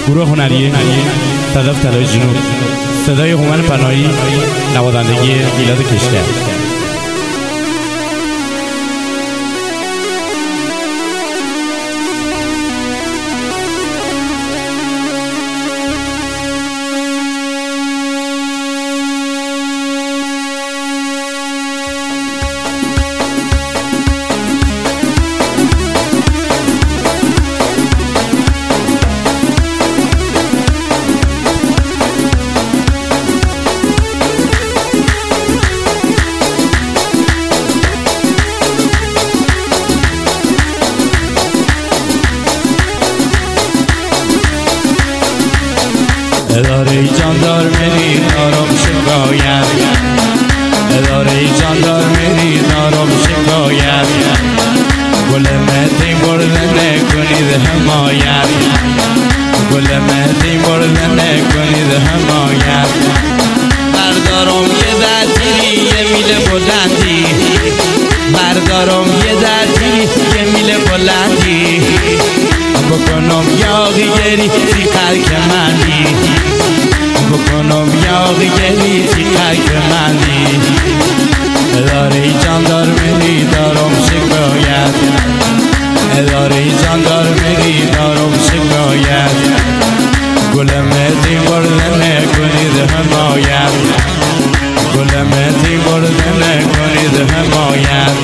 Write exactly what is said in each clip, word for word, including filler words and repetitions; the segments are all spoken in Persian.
گروه هنری صدف طلای جنوب، صدای هومن پناهی، نوازندگی میلاد کشکر. اداره جاندار میری دارم شکایت، اداره جاندار میری دارم شکایت، گل مهدی برده نکنید حمایت، گل مهدی برده نکنید حمایت. بردارم یه درگیری یه میل بلندی، بردارم یه درگیری یه میل بلندی، بکنم یاغی گری سی خلک منی، بکنم یاغی گری سی خلک منی. اداره جاندار میری دارم شکایت، اداره جاندار میری دارم شکایت، گل مهدی برده نکنید حمایت، گل مهدی برده نکنید حمایت.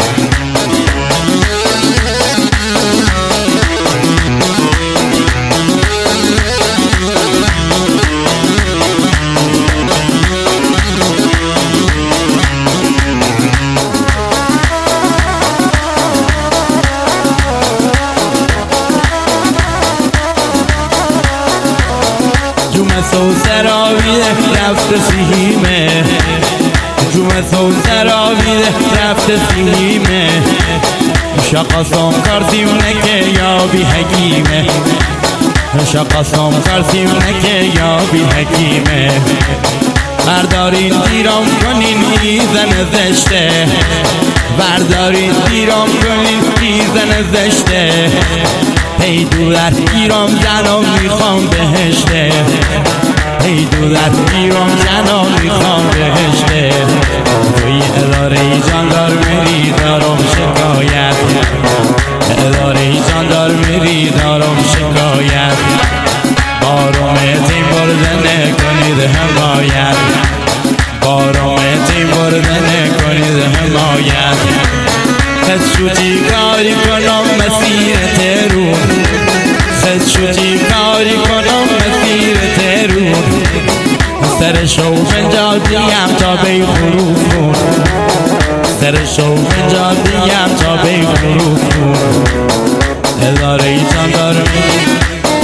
سو سراویده رفت سیمه، جومه سو سراویده رفت سیمه، شقاسم کارسیونه که یابی حکیمه، شقاسم کارسیونه که یابی حکیمه. بردارین دیرام کنین میزن زشته، بردارین دیرام کنین میزن زشته، پیدو در ایران زنم میخوام بهشته، پیدو در ایران زنم میخوام بهشته. توی اداره جاندار میری دارم شکایت، اداره جاندار میری دارم شکایت، بارم تیم برده نکنید حمایت، بارم تیم برده نکنید حمایت. خد شوتی کاری کنم مسیر ترون، خد شوتی کاری کنم مسیر ترون، سر شو بنجا دیم تا بی خروف کن، سر شو بنجا دیم تا بی خروف کن. اداره جاندار میری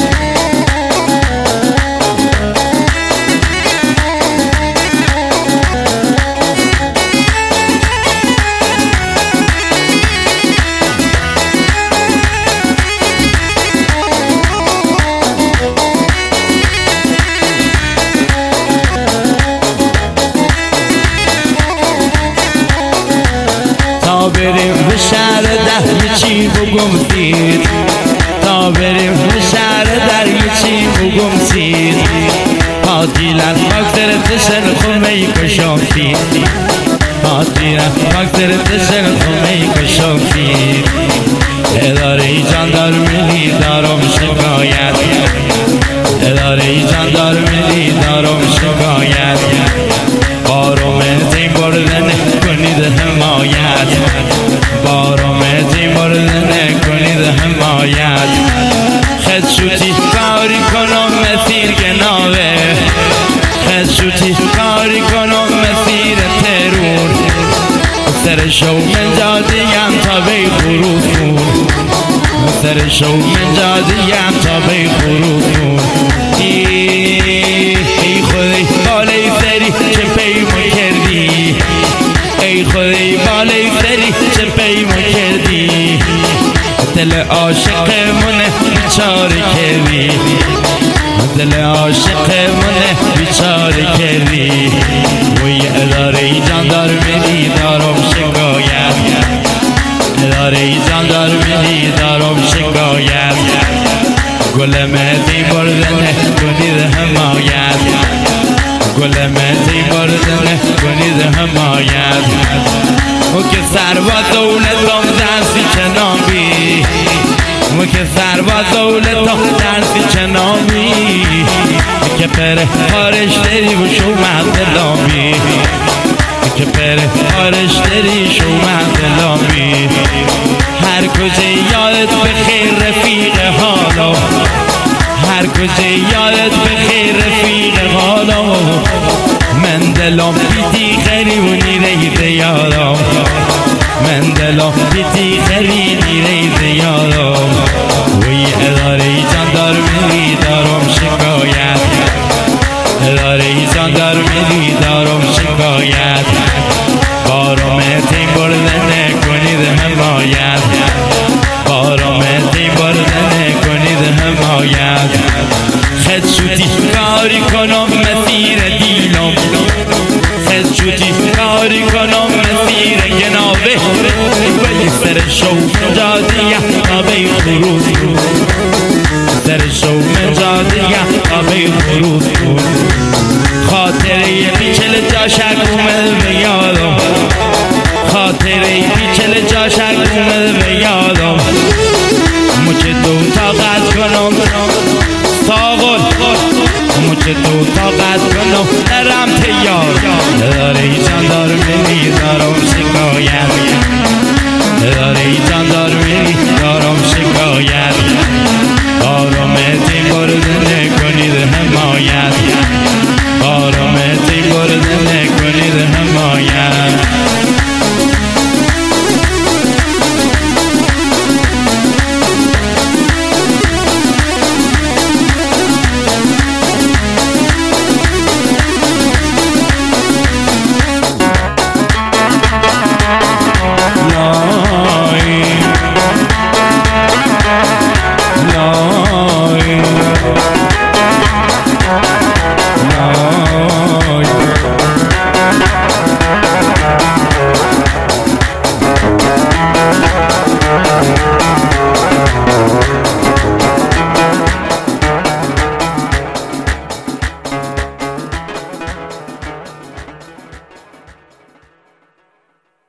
تا بریم به شهر ده چی بگم سید، تا بریم به شهر در چی بگم سید، قاتیلن فاکتر تشن خمه کشم سید، قاتیلن فاکتر تشن خمه کشم سید. اداره جاندار میری دارم شکایت، اداره جاندار میری دارم شکایت، بارم تیم برده نکنید حمایت، بارم تیم برده نکنید حمایت. خد شوتی کاری کنم مسیر گناوه، خد شوتی کاری کنم مسیر ترون، سر شو من جادیم تا بی خروف کن، سر شو من جادیم تا بی خروف کن. ای خودی بالای سری چه پیمون کردی، ای خودی بالای سری چه پیمون کردی، دل عاشق منه بیچاره کردی، دل عاشق منه بیچاره کردی. وی اداره جاندار میری دارم شکایت، اداره جاندار میری دارم شکایت، گل مهدی برده گل مهدی بردن کنید حمایت و که سر و دولتم درسی چنامی و که سر و دولتم درسی چنامی که پر خارش داری و شومت دلامی که پر خارش داری شومت دلامی هر کجا یادت بخیر رفیق حالا هر کجا یادت بخیر رفیق حالا من دلم بیتی خریونی رید یادم من دلم بیتی خریونی رید یادم وی اداره جان دار میری دارم شکایت اداره جان دار میری دارم شکایت بارم تیم برده نکنید حمایت بارم تیم برده نکنید حمایت خد شدی کاری کنم مسیر دیلم خد شدی کاری کنم مسیر گنابه ولی سر شو جادیه آبی خروز کن سر شو جادیه آبی خروز کن خاطره بیچل جاشک اومد به یادم خاطره بیچل جاشک اومد به یادم مچه دو طاقت کنم ساغل مچه دو طاقت کنم درم تیار داره جان دار منی دارم شکایت داره جان دار منی دارم شکایت بارم تیم برده نکنید حمایت بارم تیم برده نکنید حمایت No